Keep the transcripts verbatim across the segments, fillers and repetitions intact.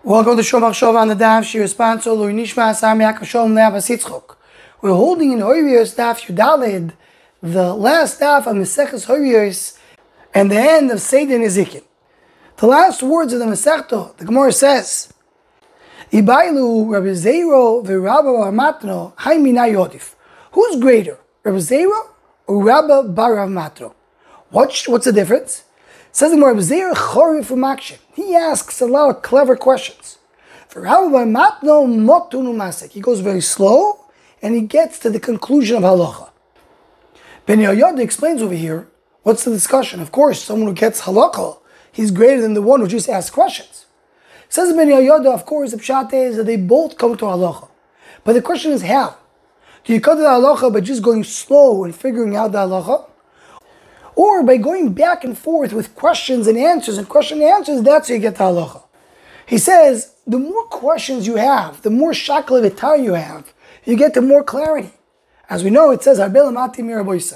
Welcome to Shomach Shov on the Daf. She responds to Lui Nishma Samiak Shom Le'Abbas Yitzchok. We're holding in Horiyos Daf Yudalid, the last Daf of Maseches Horiyos, and the end of Seder Nezikin. The last words of the Masechto, the Gemara says, Ibailu Rabbi Zeiro v'Rabba Bar Matno Haimina Yodif. Who's greater, Rabbi Zeiro or Rabba Bar Matno? What's what's the difference? Says the Gemara, Zeiro Chorif U'Makshin. He asks a lot of clever questions. For Rabba Bar Matno Motunu Masek. He goes very slow and he gets to the conclusion of halacha. Ben Yoyada explains over here, what's the discussion? Of course, someone who gets halacha, he's greater than the one who just asks questions. Says Ben Yoyada, of course, the pshat is that they both come to halacha. But the question is how? Do you come to the halacha by just going slow and figuring out the halacha? Or by going back and forth with questions and answers and question and answers, that's how you get to halacha. He says, the more questions you have, the more shakal v'tar you have, you get to more clarity. As we know, it says, Why Talmida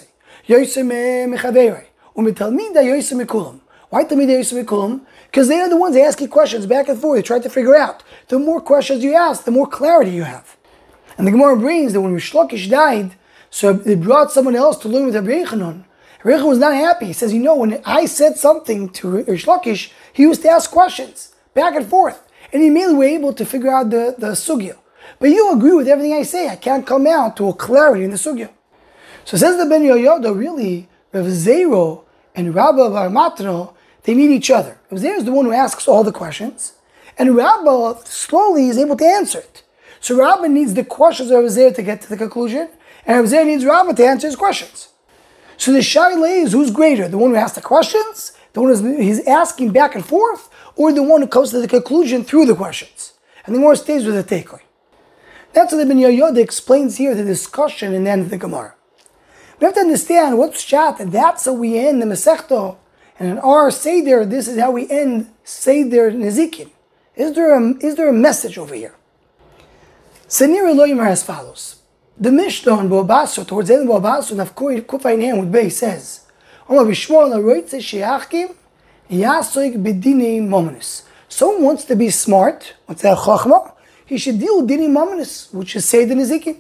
Yoisei Mikulam? Because they are the ones asking questions back and forth. They try to figure out. The more questions you ask, the more clarity you have. And the Gemara brings that when Rish Lakish died, so they brought someone else to learn with Rabbi Yechanan. Rabbi Yechanan was not happy. He says, you know, when I said something to Rish Lakish, he used to ask questions back and forth. And he immediately were able to figure out the, the sugya. But you agree with everything I say. I can't come out to a clarity in the sugya. So it says the Ben Yoyada, really, Rav Zeiro and Rabba Bar Matno, they need each other. Rav Zeiro is the one who asks all the questions, and Rabba slowly is able to answer it. So Rabba needs the questions of Rav Zeiro to get to the conclusion, and Rav Zeiro needs Rabba to answer his questions. So the shaila is, who's greater? The one who asks the questions, the one who's he's asking back and forth, or the one who comes to the conclusion through the questions? And the more stays with the takeaway. That's what the Ben Yoyada explains here, the discussion in the end of the Gemara. We have to understand what's shat, and that's how we end the Masechto. And in our Seder, this is how we end Seder Nezikin. Is there a, is there a message over here? Sanir Elohim as follows. The Mishnah on Boabaso, towards the end of Boabaso, Nafkoi Kufayin Ham with Bay says, Someone wants to be smart, wants to have chachma, he should deal with dini mamanis, which is Seder Nezikin.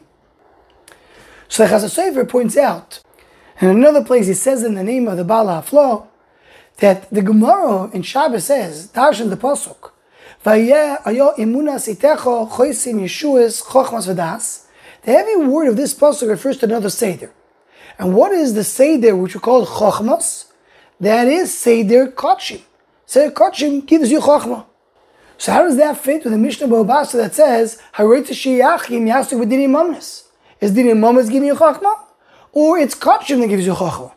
So the Chazal Sofer points out, in another place he says in the name of the Baal HaFlo, that the Gemara in Shabbos says, Darshan the Pasuk, Vayeh ayo imunas itecho choisin yeshuas chochmas v'das. The heavy word of this Pasuk refers to another Seder. And what is the Seder which we call chochmas? That is Seder Kachim. Seder Kachim gives you chochma. So how does that fit with the Mishnah Boabasa that says, Haroitza sheyachim yasuk v'dini mamnis? Is dini mamnis giving you chochma? Or it's Kachim that gives you chochma?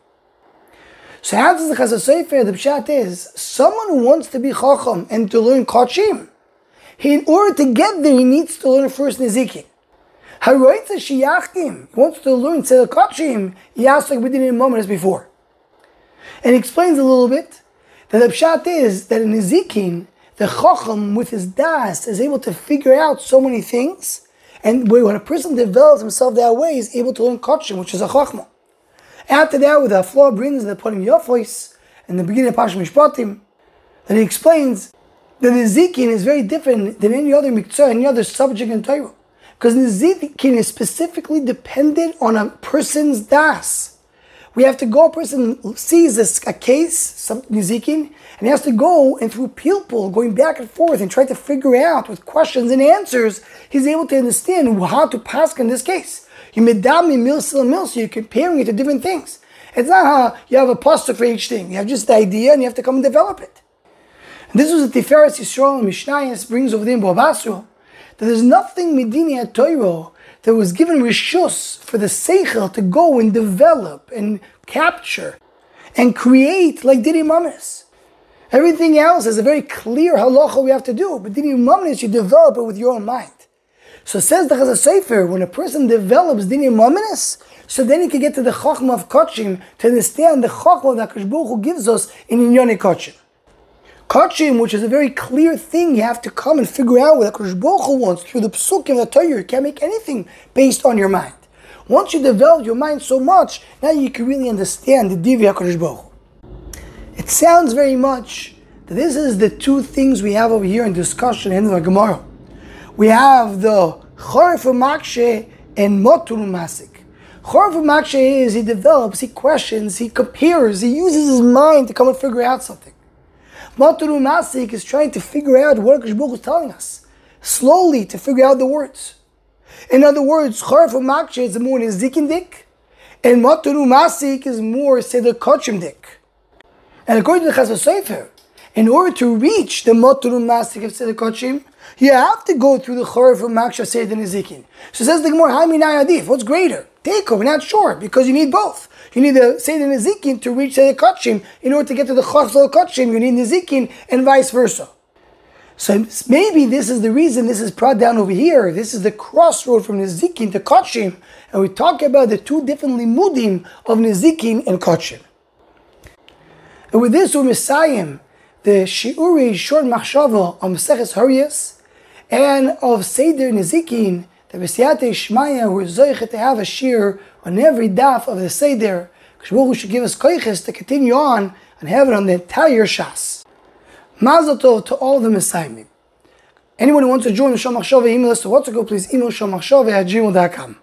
So how does the Chazal Sofer, the pshat is, someone who wants to be chacham and to learn Kachim, he, in order to get there, he needs to learn first Nezikin. Haroitza sheyachim, he wants to learn Seder Kachim, yasuk v'dini mamnis before. And he explains a little bit that the pshat is that in Nezikin, the Chacham, with his das, is able to figure out so many things, and when a person develops himself that way, he's able to learn Kachim, which is a Chachma. After that, with the Aflo brings the Ponim Yofos, in the beginning of Parshat Mishpatim, that he explains that Nezikin is very different than any other miktzah, any other subject in Torah. Because Nezikin is specifically dependent on a person's das. We have to go, a person sees this, a case, some Nezikin, and he has to go and through people, going back and forth and try to figure out with questions and answers, he's able to understand how to pass in this case. You medami milsil mil, so you're comparing it to different things. It's not how you have a pasuk for each thing. You have just the idea and you have to come and develop it. And this was the Tiferes Yisrael and Mishnayos brings over there in Boabasu, that there's nothing medini at Torah that was given rishus for the seichel to go and develop and capture and create like dini mamis. Everything else is a very clear halacha we have to do, but dini mamis you develop it with your own mind. So says the Chazal Sofer, when a person develops dini mamis, so then he can get to the chachma of kachim to understand the chachma that HaKadosh Baruch Hu gives us in inyonei kachim. Kachim, which is a very clear thing, you have to come and figure out what HaKadosh Baruch Hu wants through the psukim of the Torah. You can't make anything based on your mind. Once you develop your mind so much, now you can really understand the divi HaKadosh Baruch Hu. It sounds very much This is the two things we have over here in discussion in the Gemara. We have the Choref Makshe and Motur Masik. Choref Makshe is he develops, he questions, he compares, he uses his mind to come and figure out something. Motur Masik is trying to figure out what Akash Baruch Hu is telling us, slowly to figure out the words. In other words, Choref Makshe is more Nizikin dik, and Motur Masik is more Seder Kochim dik. And according to the Chas Sofer, in order to reach the Motur Masik of Seder Kochim, you have to go through the Choref Makshe Seder Nizikin. So says the Gemara, Haminai Adif, what's greater? Take we're not sure, because you need both. You need the Seder Nizikin to reach Seder Kochim. In order to get to the Choref Kochim, you need Nizikin, and vice versa. So maybe this is the reason this is brought down over here. This is the crossroad from Nizikin to Kochim, and we talk about the two different limudim of Nizikin and Kochim. And with this, we're Messiahim, the Shiuri Short Machshava on Maseches Haryas, and of Seder Nizikin, the B'siyate Shmaya, we're zoichet to have a shir on every daf of the Seder. Akash Baruch Hu should give us koiches to continue on and have it on the entire Shas. Mazel tov to all the Messiahim. Anyone who wants to join the Shom Machshava, email us to WhatsApp, please email shom machshava at gmail dot com.